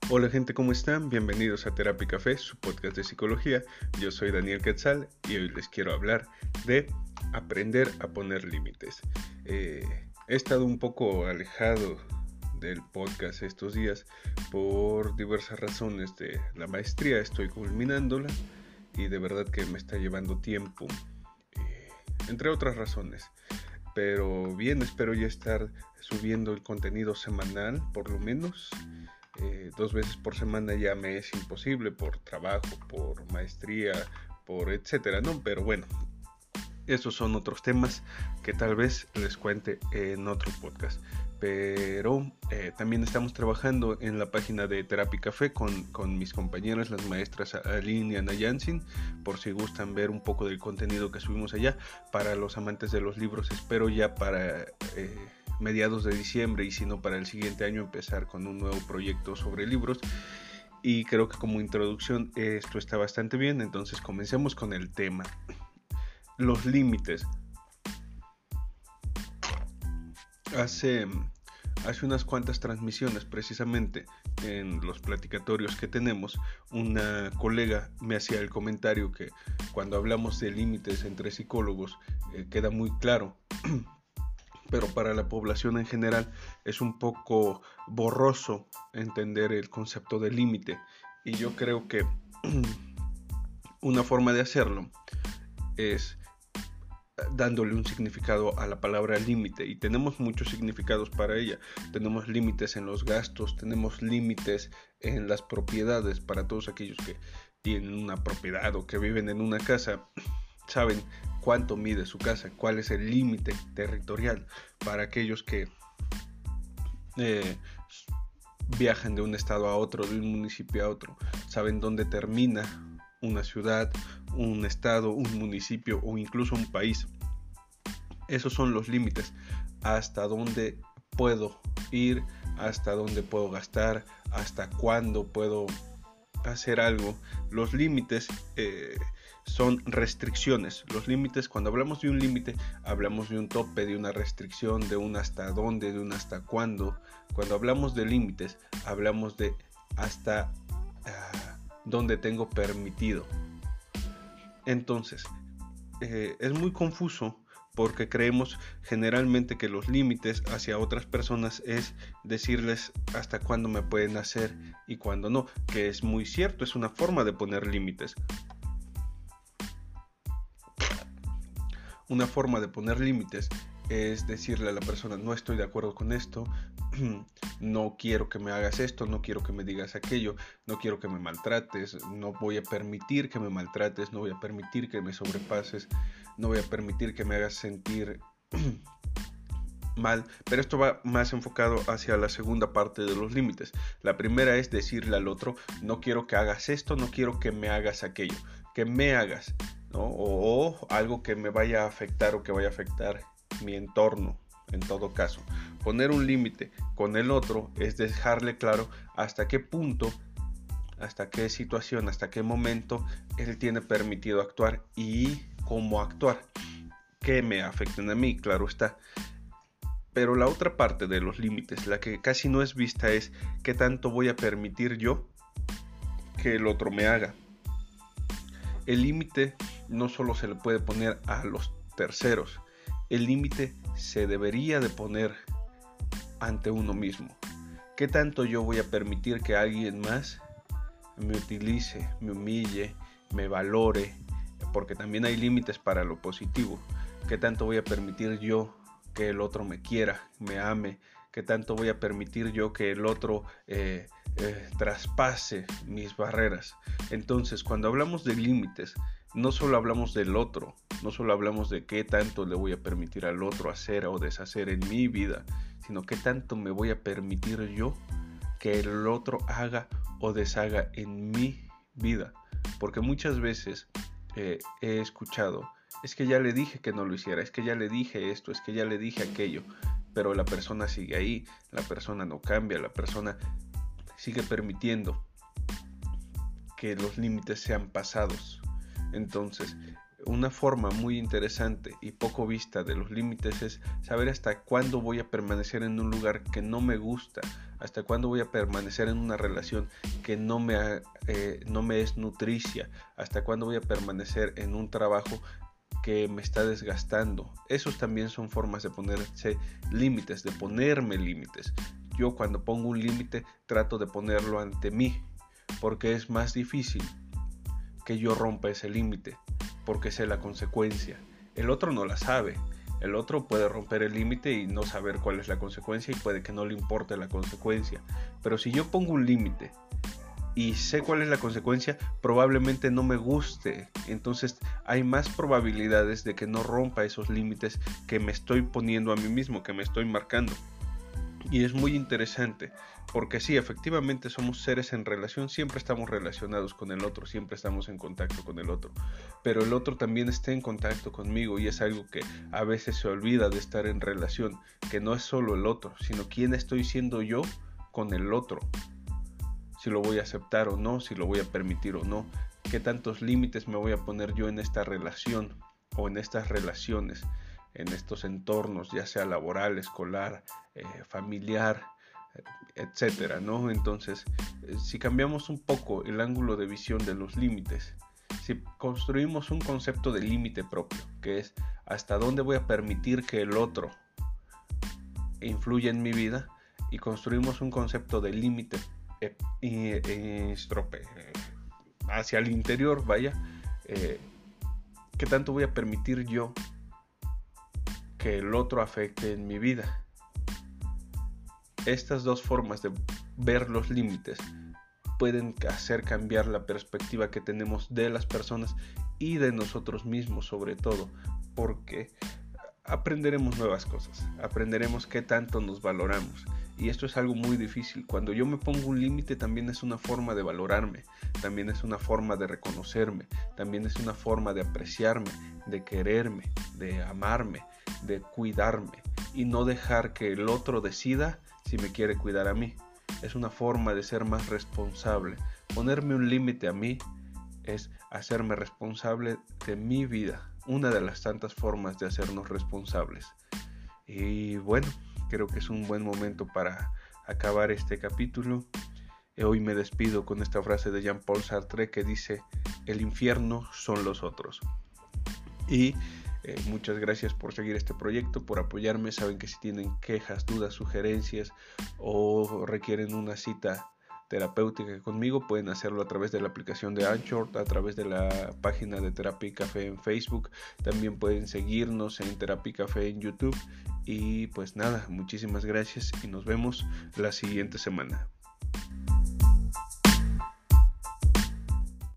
Hola gente, ¿cómo están? Bienvenidos a Terapia y Café, su podcast de psicología. Yo soy Daniel Quetzal y hoy les quiero hablar de aprender a poner límites. He estado un poco alejado del podcast estos días por diversas razones de la maestría. Estoy culminándola y de verdad que me está llevando tiempo, entre otras razones. Pero bien, espero ya estar subiendo el contenido semanal, por lo menos. 2 veces por semana ya me es imposible por trabajo, por maestría, por etcétera, ¿no? Pero bueno, esos son otros temas que tal vez les cuente en otro podcast. Pero también estamos trabajando en la página de Terapia y Café con mis compañeras, las maestras Aline y Ana Yansin, por si gustan ver un poco del contenido que subimos allá. Para los amantes de los libros, espero ya para mediados de diciembre y si no para el siguiente año empezar con un nuevo proyecto sobre libros. Y creo que como introducción esto está bastante bien, entonces comencemos con el tema. Los límites. Hace unas cuantas transmisiones, precisamente en los platicatorios que tenemos, una colega me hacía el comentario que cuando hablamos de límites entre psicólogos queda muy claro, pero para la población en general es un poco borroso entender el concepto de límite. Y yo creo que una forma de hacerlo es dándole un significado a la palabra límite, y tenemos muchos significados para ella. Tenemos límites en los gastos, tenemos límites en las propiedades. Para todos aquellos que tienen una propiedad o que viven en una casa, saben cuánto mide su casa, cuál es el límite territorial. Para aquellos que viajan de un estado a otro, de un municipio a otro, saben dónde termina una ciudad, un estado, un municipio o incluso un país. Esos son los límites, hasta dónde puedo ir, hasta dónde puedo gastar, hasta cuándo puedo hacer algo. Los límites son restricciones. Los límites, cuando hablamos de un límite, hablamos de un tope, de una restricción, de un hasta dónde, de un hasta cuándo. Cuando hablamos de límites, hablamos de hasta dónde tengo permitido. Entonces, es muy confuso porque creemos generalmente que los límites hacia otras personas es decirles hasta cuándo me pueden hacer y cuándo no, que es muy cierto, es una forma de poner límites. Una forma de poner límites es decirle a la persona: no estoy de acuerdo con esto, no quiero que me hagas esto, no quiero que me digas aquello, no quiero que me maltrates, no voy a permitir que me maltrates, no voy a permitir que me sobrepases, no voy a permitir que me hagas sentir mal. Pero esto va más enfocado hacia la segunda parte de los límites. La primera es decirle al otro: no quiero que hagas esto, no quiero que me hagas aquello, que me hagas, ¿no? O algo que me vaya a afectar o que vaya a afectar mi entorno. En todo caso, poner un límite con el otro es dejarle claro hasta qué punto, hasta qué situación, hasta qué momento él tiene permitido actuar y cómo actuar, que me afecten a mí, claro está. Pero la otra parte de los límites, la que casi no es vista, es qué tanto voy a permitir yo que el otro me haga. El límite no solo se le puede poner a los terceros, el límite se debería de poner ante uno mismo. ¿Qué tanto yo voy a permitir que alguien más me utilice, me humille, me valore? Porque también hay límites para lo positivo. ¿Qué tanto voy a permitir yo que el otro me quiera, me ame? ¿Qué tanto voy a permitir yo que el otro traspase mis barreras? Entonces, cuando hablamos de límites, no solo hablamos del otro, no solo hablamos de qué tanto le voy a permitir al otro hacer o deshacer en mi vida, sino qué tanto me voy a permitir yo que el otro haga o deshaga en mi vida. Porque muchas veces he escuchado: es que ya le dije que no lo hiciera, es que ya le dije esto, es que ya le dije aquello, pero la persona sigue ahí, la persona no cambia, la persona sigue permitiendo que los límites sean pasados. Entonces, una forma muy interesante y poco vista de los límites es saber hasta cuándo voy a permanecer en un lugar que no me gusta, hasta cuándo voy a permanecer en una relación que no me es nutricia, hasta cuándo voy a permanecer en un trabajo que me está desgastando. Esos también son formas de ponerse límites, de ponerme límites. Yo cuando pongo un límite trato de ponerlo ante mí, porque es más difícil que yo rompa ese límite, porque sé la consecuencia. El otro no la sabe. El otro puede romper el límite y no saber cuál es la consecuencia y puede que no le importe la consecuencia. Pero si yo pongo un límite y sé cuál es la consecuencia, probablemente no me guste. Entonces hay más probabilidades de que no rompa esos límites que me estoy poniendo a mí mismo, que me estoy marcando. Y es muy interesante, porque sí, efectivamente somos seres en relación, siempre estamos relacionados con el otro, siempre estamos en contacto con el otro, pero el otro también está en contacto conmigo y es algo que a veces se olvida de estar en relación, que no es solo el otro, sino quién estoy siendo yo con el otro, si lo voy a aceptar o no, si lo voy a permitir o no, qué tantos límites me voy a poner yo en esta relación o en estas relaciones, en estos entornos, ya sea laboral, escolar, familiar, etcétera, ¿no? Entonces, si cambiamos un poco el ángulo de visión de los límites, si construimos un concepto de límite propio, que es hasta dónde voy a permitir que el otro influya en mi vida, y construimos un concepto de límite hacia el interior, vaya, ¿qué tanto voy a permitir yo que el otro afecte en mi vida? Estas dos formas de ver los límites pueden hacer cambiar la perspectiva que tenemos de las personas y de nosotros mismos, sobre todo, porque aprenderemos nuevas cosas, aprenderemos qué tanto nos valoramos. Y esto es algo muy difícil. Cuando yo me pongo un límite también es una forma de valorarme, también es una forma de reconocerme, también es una forma de apreciarme, de quererme, de amarme, de cuidarme y no dejar que el otro decida si me quiere cuidar a mí. Es una forma de ser más responsable. Ponerme un límite a mí es hacerme responsable de mi vida, una de las tantas formas de hacernos responsables. Y bueno, creo que es un buen momento para acabar este capítulo. Hoy me despido con esta frase de Jean-Paul Sartre que dice: el infierno son los otros. Y muchas gracias por seguir este proyecto, por apoyarme. Saben que si tienen quejas, dudas, sugerencias o requieren una cita terapéutica conmigo, pueden hacerlo a través de la aplicación de Anchor, a través de la página de Terapia y Café en Facebook. También pueden seguirnos en Terapia y Café en YouTube. Y pues nada, muchísimas gracias y nos vemos la siguiente semana.